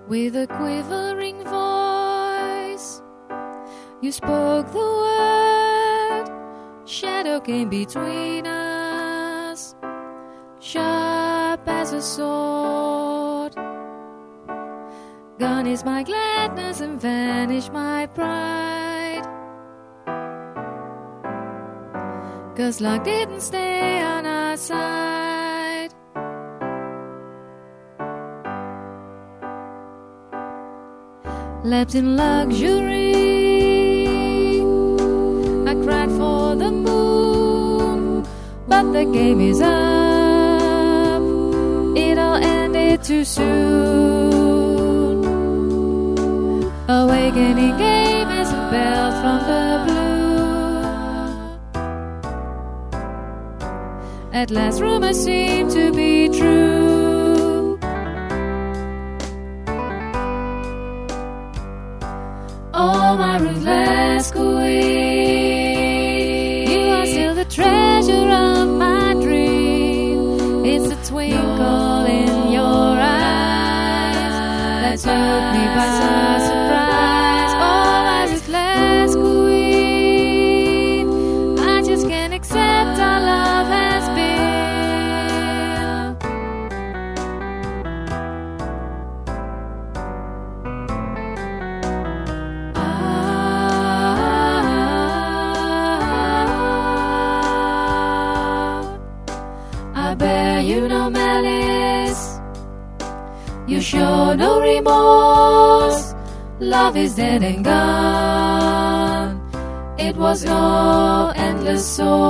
With a quivering voice, you spoke the word. Shadow came between us, sharp as a sword. Gone is my gladness and vanished my pride, 'cause luck didn't stay on our side. Left in luxury, I cried for the moon, but the game is up. It all ended too soon. Awakening came as a bell from the blue. At last rumors seem to be true. Oh, my ruthless queen, you are still the treasure of my dream. It's the twinkle in your eyes that took me by surprise. Oh, my ruthless queen, I just can't accept our love has been. I bear you no malice, you show no remorse. Love is dead and gone, it was no endless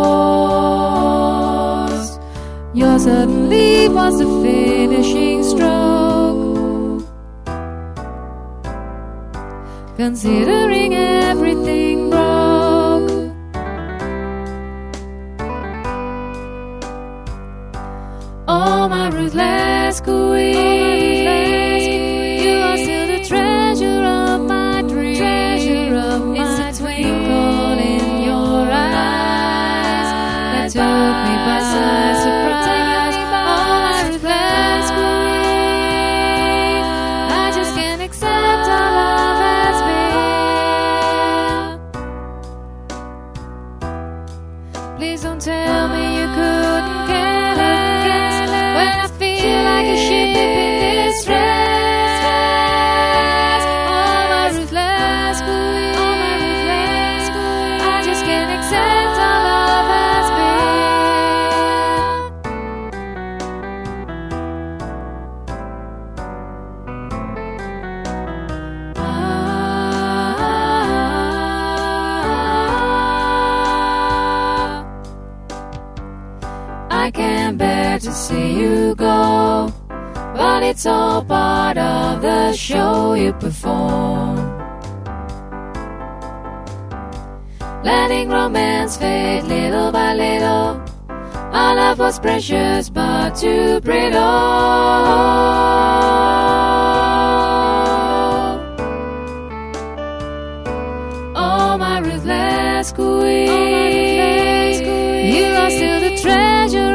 source. Your sudden leave was the finishing stroke, considering everything broke. Oh, my ruthless queen, you are still the treasure of my dream. It's the twinkle in your eyes that took me by surprise. Oh, my ruthless queen, I just can't accept our love has been. Please don't tell me you couldn't care less when I feel like a ship in distress. Oh, my ruthless queen, I just can't accept our love has I can't bear to see you go, but it's all part of the show you perform. Letting romance fade little by little, our love was precious but too brittle. Oh, my ruthless queen, you are still the treasure